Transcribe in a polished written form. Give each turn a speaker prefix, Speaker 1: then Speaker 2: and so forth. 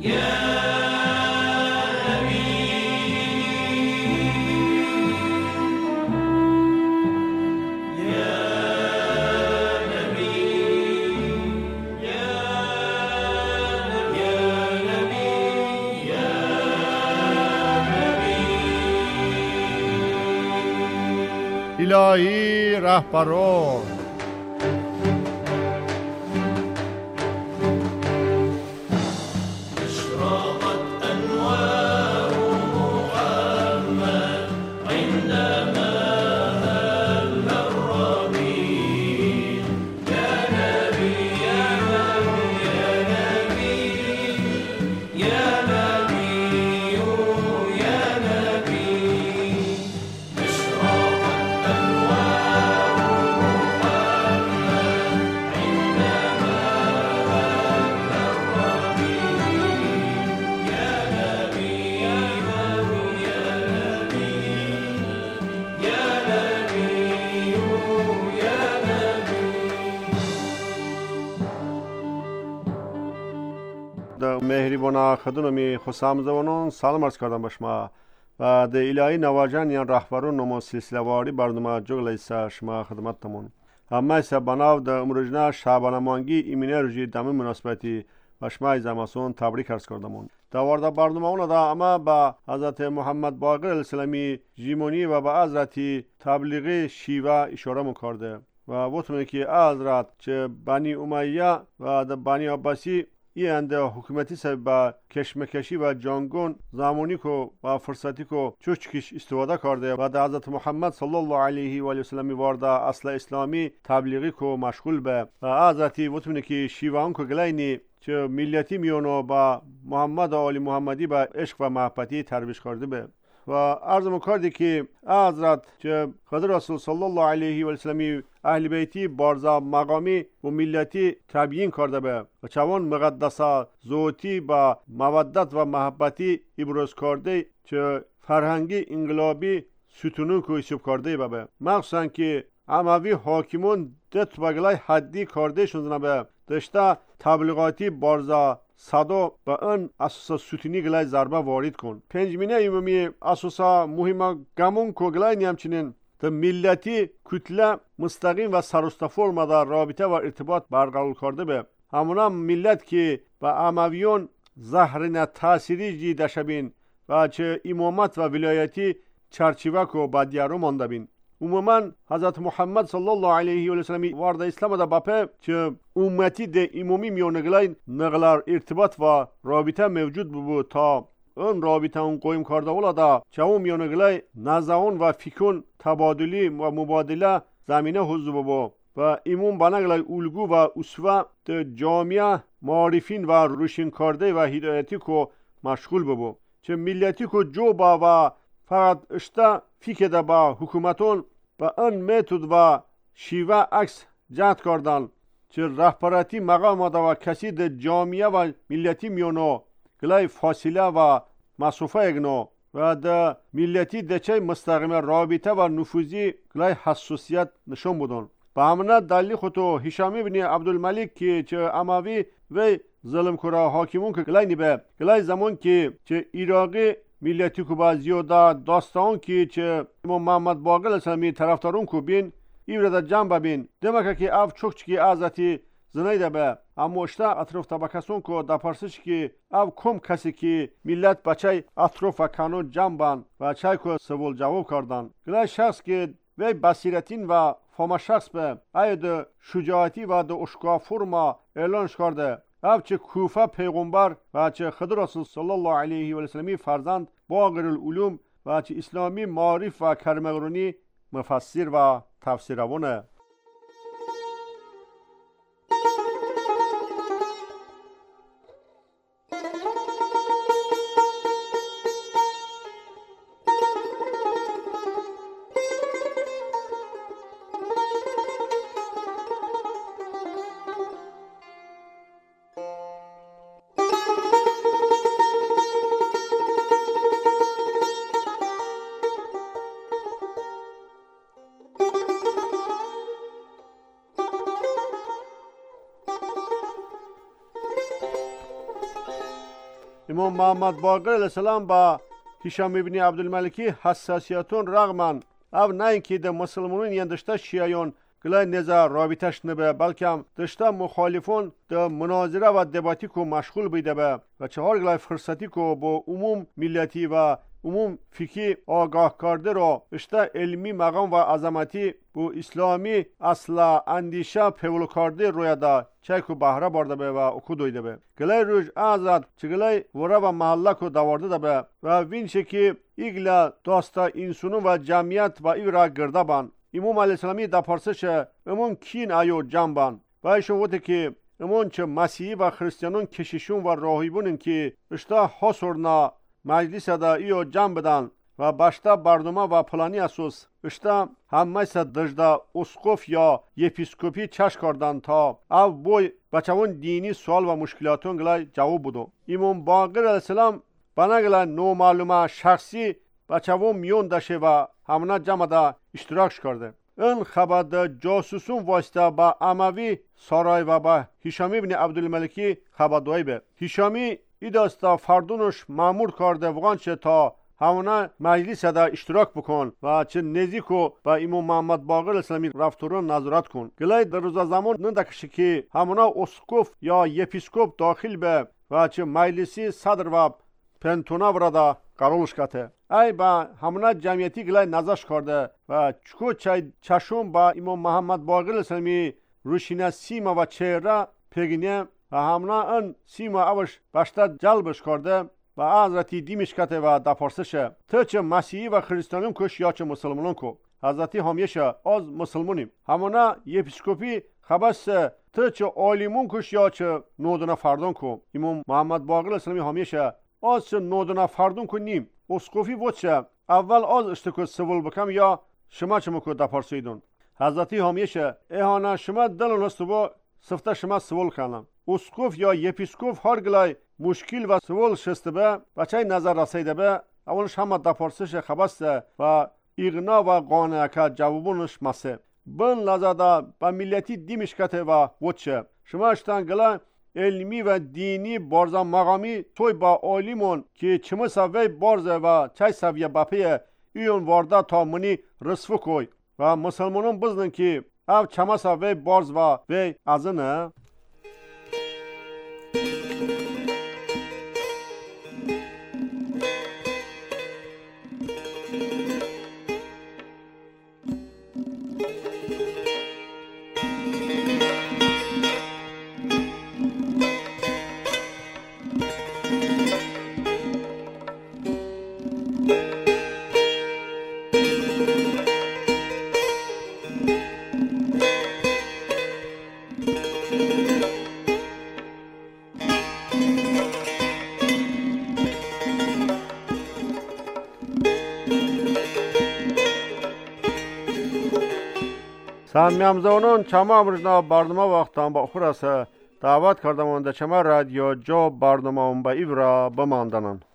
Speaker 1: الهی رهبران مهربان خدمت خسام زبانان سلام عرض کردم به شما و د الهی نواجان یا رهبران نمو سلسله واری برنامه جغل شما خدمت تمون همه ایسا بناو د امروجنا شعبان مانگی ایمینه رجی دم مناسبتی و شما زماسون تبریک عرض کردمون در وارد برنامه اون دا اما با حضرت محمد باقر الاسلامی جیمونی و با حضرت تبلیغی شیوه اشاره مکرده و بطمه که حضرت چه بنی امیه و د بنی عباسی این انده حکومتی سبب با کشمکشی و جنگون زمانی کو و فرصتی کو چوچکش استفاده کرده و در حضرت محمد صلی الله علیه و آله و سلم وارد اصل اسلامی تبلیغی کو مشغول به و حضرتی بطمینه که شیوان کو گلینی چه ملیتی میونو با محمد و آل محمدی با عشق و محبتی ترویج کرده به و عرض مکردی که حضرت چه خدا رسول صلی الله علیه و آله و سلم اهل بیتی بارزا مقامی و ملیتی تبیین کرده به و چوان مقدسه ذاتی با مودت و محبتی ابراز کرده چه فرهنگی انقلابی ستونو کو حساب کرده به مخصوصا که اموی حاکمون دت بغلای حدی کرده شوندن به دشته تبلیغاتی بارزا صدا به اون اساسا ستونی گلای ضربه وارد کن پنجمینه ایمومی اساسا مهم گمون کو گلای نیمچنین تا ملتی کتله مستقیم و سرسته فرم در رابطه و ارتباط برقرار کرده به همونا ملت که با امویون زهرین تأثیری جیده شبین و چه امامت و ولایتی چرچیوه کو با دیارو مانده بین عموما حضرت محمد صلی الله علیه و سلم وارد اسلام دا باپه چه امتی ده امامی میونگلای نقلار ارتباط و رابطه موجود بود تا اون رابطه اون قایم کرده ولا دا چه اون میونگلای نزاون و فکرون تبادلی و مبادله زمینه حضور بود و امام بنگلای الگو و اسوه ده جامعه معارفین و روشن کرده و هدایتی کو مشغول بود چه ملیتی کو جو با و فقط اشتا فکر ده با حکومتون با اون متد و شیوه عکس جهت کردن چه رهبراتی مقام ده و کسی ده جامعه و ملیتی میونو گلای فاصله و مسافه اگنو و ده ملیتی ده چه مستقیم رابطه و نفوذی گلای حساسیت نشون بودن با همونه دلیل خودو هشامی بن عبدالملک که چه اموی و ظلم کرا حاکمون که گلای نیبه گلای زمان که چه ایراقی ملیتی کو با زیاده داستان که چه امام محمد باقر اسلامی طرفدارون کو بین ایورده جنب بین دمکه که اف چوکچکی ازاتی زنیده به اما اشتا اطراف طبقسون کو دا پرسش که اف کم کسی که ملت بچه اطراف و کانو جنبن و چای کو سوال جواب کردن گلای شخص که وی بصیرتین و فما شخص به اید شجاعتی و دا اشکا فرما اعلانش کرده اف چه کوفه پیغمبر و چه خدا رسول صلی الله علیه و سلم فرزند باقر العلوم و چه اسلامی معارف و کرمغرونی مفسر و تفسیرونه امام محمد باقر علیه السلام با هشام ابن عبدالملکی حساسیتون رغمن او نه اینکه ده مسلمانون یندشته شیعیون گلای نزا رابطش نبه بلکه دشته مخالفون ده مناظره و دباتی کو مشغول بیده به و چهار گلای فرصتی کو با عموم ملتی و عموم فکری آگاه کرده را اشته علمی مقام و عظمتی بو اسلامی اصلا اندیشه پیولو کرده روی دا چای کو بهره برده به و اکو دویده به گلای روش ازاد چگلای ورا و محله کو دوارده ده به و وینشه که ایگلا داستا انسانون و جمعیت و ایورا گرده بان امام علیه السلامی دا پرسش امون کین ایو جنبان و ایشون وقتی که امون چه مسیحی و خریستیانون کشیشون و راهیبونن که اشتا حصرنا مجلس دا ایو جنب بدن و باشتا بردوما و پلانی اساس اشتا همه دجدا اسقف یا یپیسکوپی چش کردن تا او بوی بچهون دینی سوال و مشکلاتون گلای جواب بودو امام باقر علیه السلام بناگلا نو معلومه شخصی بچهون میون دشه و همنا جمع دا اشتراکش کرده این خبر دا جاسوسون واسطه با اموی سارای و با هشام ابن عبدالملکی خبر دوی به هشامی ای داستا فردونش مامور کرده وگانچه تا همونا مجلس دا اشتراک بکن و چه نزیکو با امام محمد باقر اسلامی رفتارون نظارت کن گلای در روز زمان ندکشه که همونا اسقف یا یپیسکوپ داخل به و چه مجلسی صدر و پنتونا بردا قرارش کته ای با همونا جمعیتی گلای نظرش کرده و چکو چشم با امام محمد باقر اسلامی روشینه سیما و چهره پگینه و همونا ان سیما اوش باشتا جلبش کرده و حضرتی دیمش کته و دپرسشه تو چه مسیحی و خریستانیم کش یا چه مسلمانون کو حضرتی همیشه از مسلمانیم همونا یپیسکوپی خبست تو چه عالمون کش یا چه نودنا فردان کو امام محمد باقر اسلامی همیشه از چه نودنا فردان کو نیم اسقفی وچه اول از اشتکو سوال بکم یا شما چه مکو دپرسیدون حضرتی همیشه ایهانا شما دلون است با سفته شما سوال کنم اسقف یا یپیسکوپ هر گلای مشکل و سوال شسته به بچه نظر رسیده به اولش همه دپرسش خبسته و اغنا و قانه که جوابونش مسه بن لزده با ملیتی دیمش کته و وچه شما اشتن گلای علمی و دینی بارزا مقامی توی با عالیمون که چمه سوی بارزه و چای سویه بپیه ایون وارده تا منی رسفو کوی و مسلمانون بزنن که او چمه سوی بارز و وی ازنه سامیامزانون چما امروزنا برنامه وقتان با خورسه دعوت کردم و چما رادیو جو برنامه با ایورا بماندنن